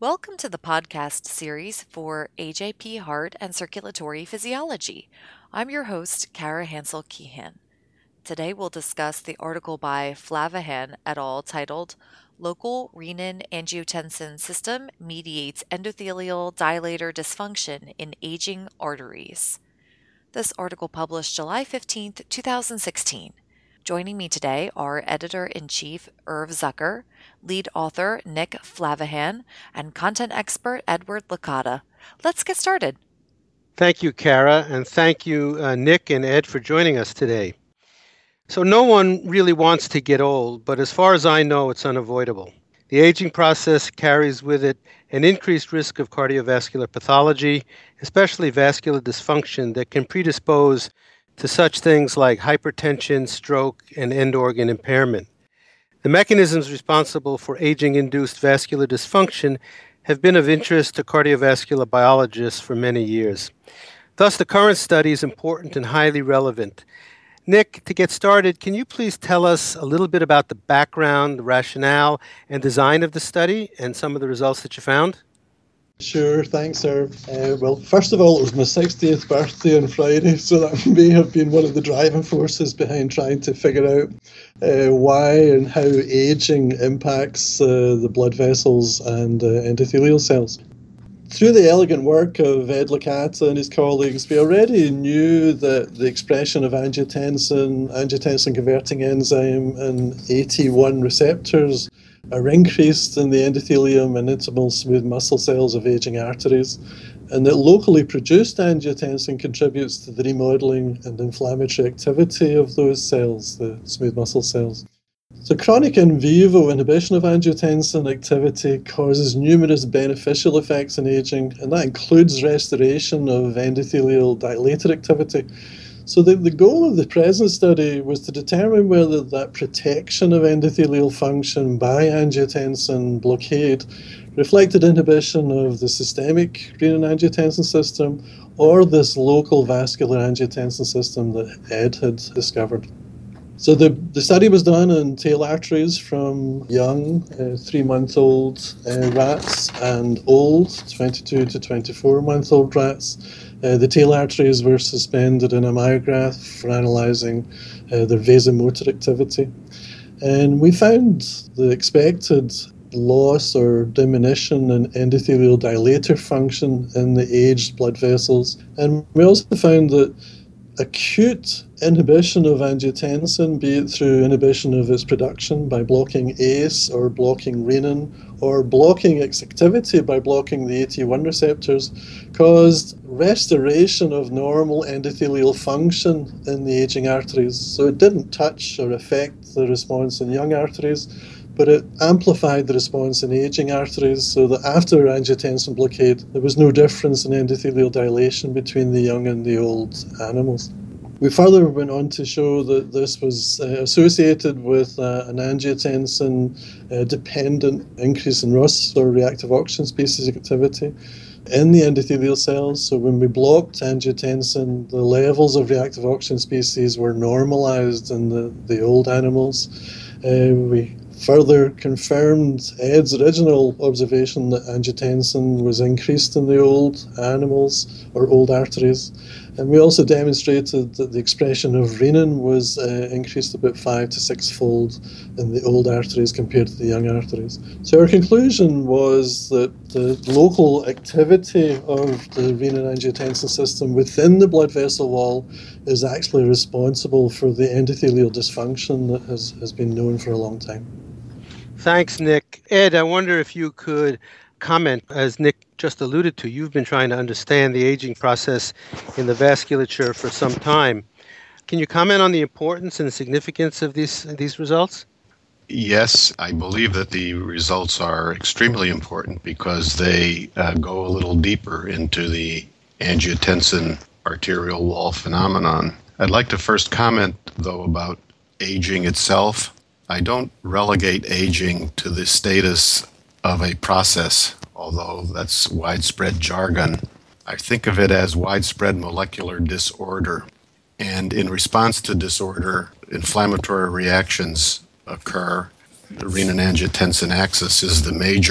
Welcome to the podcast series for AJP Heart and Circulatory Physiology. I'm your host, Kara Hansel-Keehan. Today we'll discuss the article by Flavahan et al. Titled Local Renin-Angiotensin System Mediates Endothelial Dilator Dysfunction in Aging Arteries. This article published July 15, 2016. Joining me today are Editor-in-Chief Irv Zucker, lead author Nick Flavahan, and content expert Edward Licata. Let's get started. Thank you, Kara, and thank you, Nick and Ed, for joining us today. So no one really wants to get old, but as far as I know, it's unavoidable. The aging process carries with it an increased risk of cardiovascular pathology, especially vascular dysfunction that can predispose to such things like hypertension, stroke, and end organ impairment. The mechanisms responsible for aging-induced vascular dysfunction have been of interest to cardiovascular biologists for many years. Thus, the current study is important and highly relevant. Nick, to get started, can you please tell us a little bit about the background, the rationale, and design of the study and some of the results that you found? Sure, thanks, Irv. Well, first of all, it was my 60th birthday on Friday, so that may have been one of the driving forces behind trying to figure out why and how aging impacts the blood vessels and endothelial cells. Through the elegant work of Ed Licata and his colleagues, we already knew that the expression of angiotensin-converting enzyme, and AT1 receptors are increased in the endothelium and intimal smooth muscle cells of aging arteries, and that locally produced angiotensin contributes to the remodeling and inflammatory activity of those cells, the smooth muscle cells. So chronic in vivo inhibition of angiotensin activity causes numerous beneficial effects in aging, and that includes restoration of endothelial dilator activity. So the goal of the present study was to determine whether that protection of endothelial function by angiotensin blockade reflected inhibition of the systemic renin-angiotensin system or this local vascular angiotensin system that Ed had discovered. So the study was done in tail arteries from young 3-month-old rats and old 22 to 24-month-old rats. The tail arteries were suspended in a myograph for analysing their vasomotor activity. And we found the expected loss or diminution in endothelial dilator function in the aged blood vessels. And we also found that acute inhibition of angiotensin, be it through inhibition of its production by blocking ACE or blocking renin, or blocking its activity by blocking the AT1 receptors, caused restoration of normal endothelial function in the aging arteries. So it didn't touch or affect the response in young arteries, but it amplified the response in aging arteries, so that after angiotensin blockade, there was no difference in endothelial dilation between the young and the old animals. We further went on to show that this was associated with an angiotensin-dependent increase in ROS, or reactive oxygen species activity, in the endothelial cells. So when we blocked angiotensin, the levels of reactive oxygen species were normalized in the old animals. We further confirmed Ed's original observation that angiotensin was increased in the old animals or old arteries. And we also demonstrated that the expression of renin was increased about 5 to 6-fold in the old arteries compared to the young arteries. So our conclusion was that the local activity of the renin-angiotensin system within the blood vessel wall is actually responsible for the endothelial dysfunction that has been known for a long time. Thanks, Nick. Ed, I wonder if you could comment, as Nick just alluded to, you've been trying to understand the aging process in the vasculature for some time. Can you comment on the importance and the significance of these results? Yes, I believe that the results are extremely important because they go a little deeper into the angiotensin arterial wall phenomenon. I'd like to first comment, though, about aging itself. I don't relegate aging to the status of a process, although that's widespread jargon. I think of it as widespread molecular disorder. And in response to disorder, inflammatory reactions occur. The renin-angiotensin axis is the major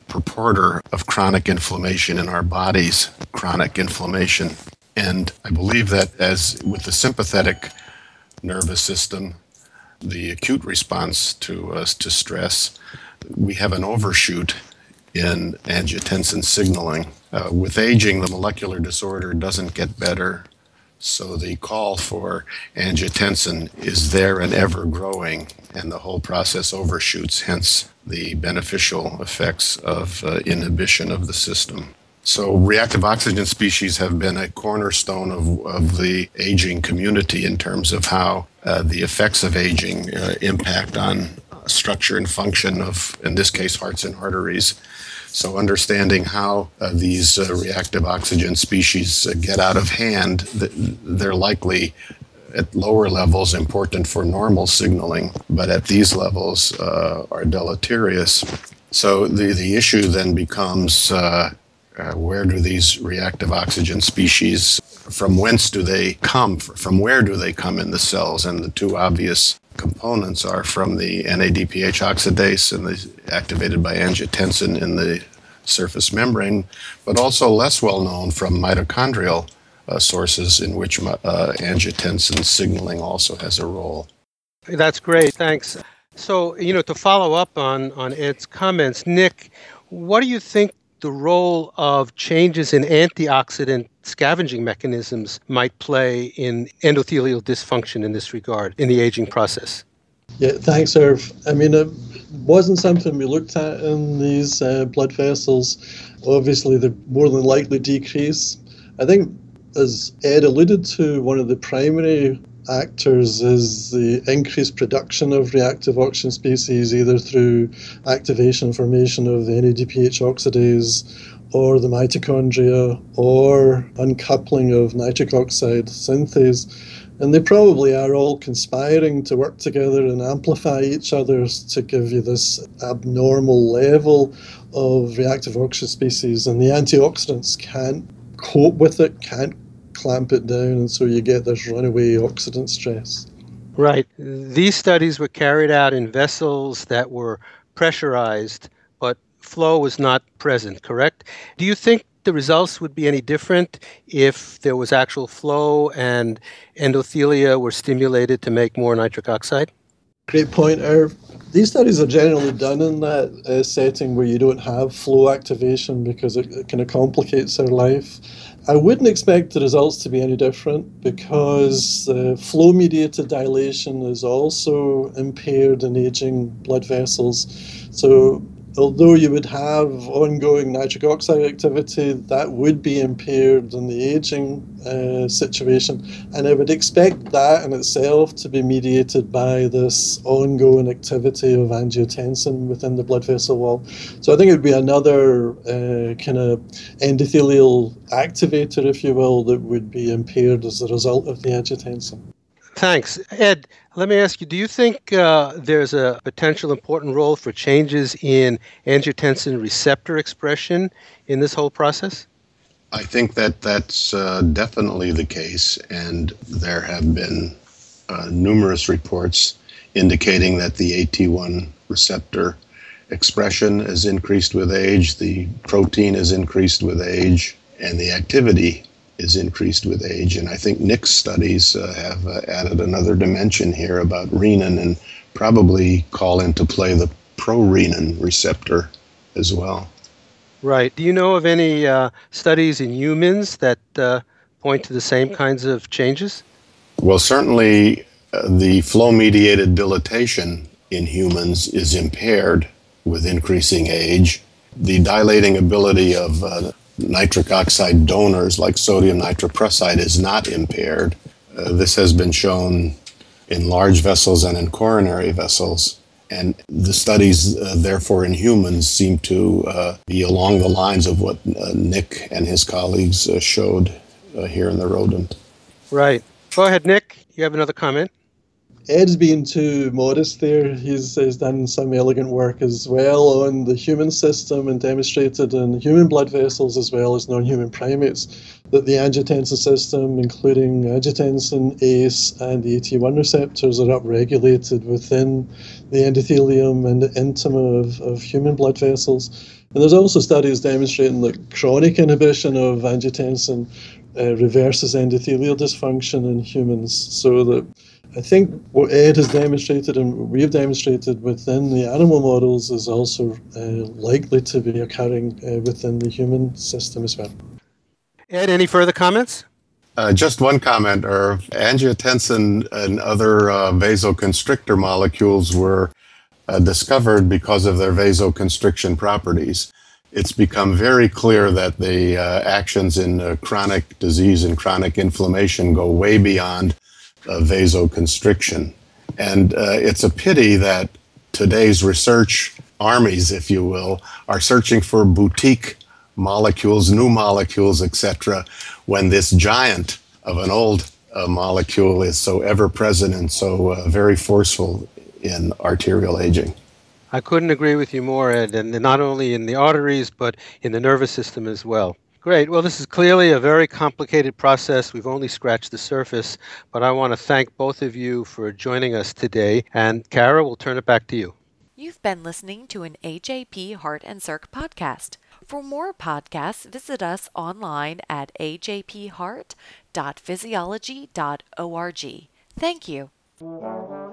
purporter of chronic inflammation in our bodies, chronic inflammation. And I believe that as with the sympathetic nervous system, the acute response to stress, we have an overshoot in angiotensin signaling. With aging, the molecular disorder doesn't get better, so the call for angiotensin is there and ever growing, and the whole process overshoots, hence the beneficial effects of inhibition of the system. So reactive oxygen species have been a cornerstone of the aging community in terms of how the effects of aging impact on structure and function of, in this case, hearts and arteries. So understanding how these reactive oxygen species get out of hand, they're likely at lower levels important for normal signaling, but at these levels are deleterious. So the issue then becomes where do these reactive oxygen species, from whence do they come, from where do they come in the cells? And the two obvious components are from the NADPH oxidase and the activated by angiotensin in the surface membrane, but also less well known from mitochondrial sources in which angiotensin signaling also has a role. That's great, thanks. So, to follow up on Ed's comments, Nick, what do you think the role of changes in antioxidant scavenging mechanisms might play in endothelial dysfunction in this regard, in the aging process? Yeah, thanks, Irv. I mean, it wasn't something we looked at in these blood vessels. Obviously, they more than likely decrease. I think, as Ed alluded to, one of the primary actors is the increased production of reactive oxygen species, either through activation formation of the NADPH oxidase or the mitochondria or uncoupling of nitric oxide synthase. And they probably are all conspiring to work together and amplify each other to give you this abnormal level of reactive oxygen species. And the antioxidants can't cope with it, can't clamp it down, and so you get this runaway oxidant stress. Right. These studies were carried out in vessels that were pressurized, but flow was not present, correct? Do you think the results would be any different if there was actual flow and endothelia were stimulated to make more nitric oxide? Great point, Irv. These studies are generally done in that setting where you don't have flow activation because it kind of complicates their life. I wouldn't expect the results to be any different because flow-mediated dilation is also impaired in aging blood vessels. So although you would have ongoing nitric oxide activity, that would be impaired in the aging situation. And I would expect that in itself to be mediated by this ongoing activity of angiotensin within the blood vessel wall. So I think it would be another kind of endothelial activator, if you will, that would be impaired as a result of the angiotensin. Thanks. Ed, let me ask you, do you think there's a potential important role for changes in angiotensin receptor expression in this whole process? I think that that's definitely the case, and there have been numerous reports indicating that the AT1 receptor expression is increased with age, the protein is increased with age, and the activity is increased with age. And I think Nick's studies have added another dimension here about renin and probably call into play the prorenin receptor as well. Right. Do you know of any studies in humans that point to the same kinds of changes? Well, certainly the flow-mediated dilatation in humans is impaired with increasing age. The dilating ability of nitric oxide donors like sodium nitroprusside is not impaired. This has been shown in large vessels and in coronary vessels. And the studies, therefore, in humans seem to be along the lines of what Nick and his colleagues showed here in the rodent. Right. Go ahead, Nick. You have another comment? Ed's being too modest there. He's done some elegant work as well on the human system and demonstrated in human blood vessels as well as non-human primates that the angiotensin system, including angiotensin, ACE, and the AT1 receptors, are upregulated within the endothelium and the intima of human blood vessels. And there's also studies demonstrating that chronic inhibition of angiotensin reverses endothelial dysfunction in humans, so that I think what Ed has demonstrated and what we have demonstrated within the animal models is also likely to be occurring within the human system as well. Ed, any further comments? Just one comment. Angiotensin and other vasoconstrictor molecules were discovered because of their vasoconstriction properties. It's become very clear that the actions in chronic disease and chronic inflammation go way beyond vasoconstriction. And it's a pity that today's research armies, if you will, are searching for boutique molecules, new molecules, etc., when this giant of an old molecule is so ever present and so very forceful in arterial aging. I couldn't agree with you more, Ed, and not only in the arteries, but in the nervous system as well. Great. Well, this is clearly a very complicated process. We've only scratched the surface, but I want to thank both of you for joining us today. And Kara, we'll turn it back to you. You've been listening to an AJP Heart and Circ podcast. For more podcasts, visit us online at ajpheart.physiology.org. Thank you.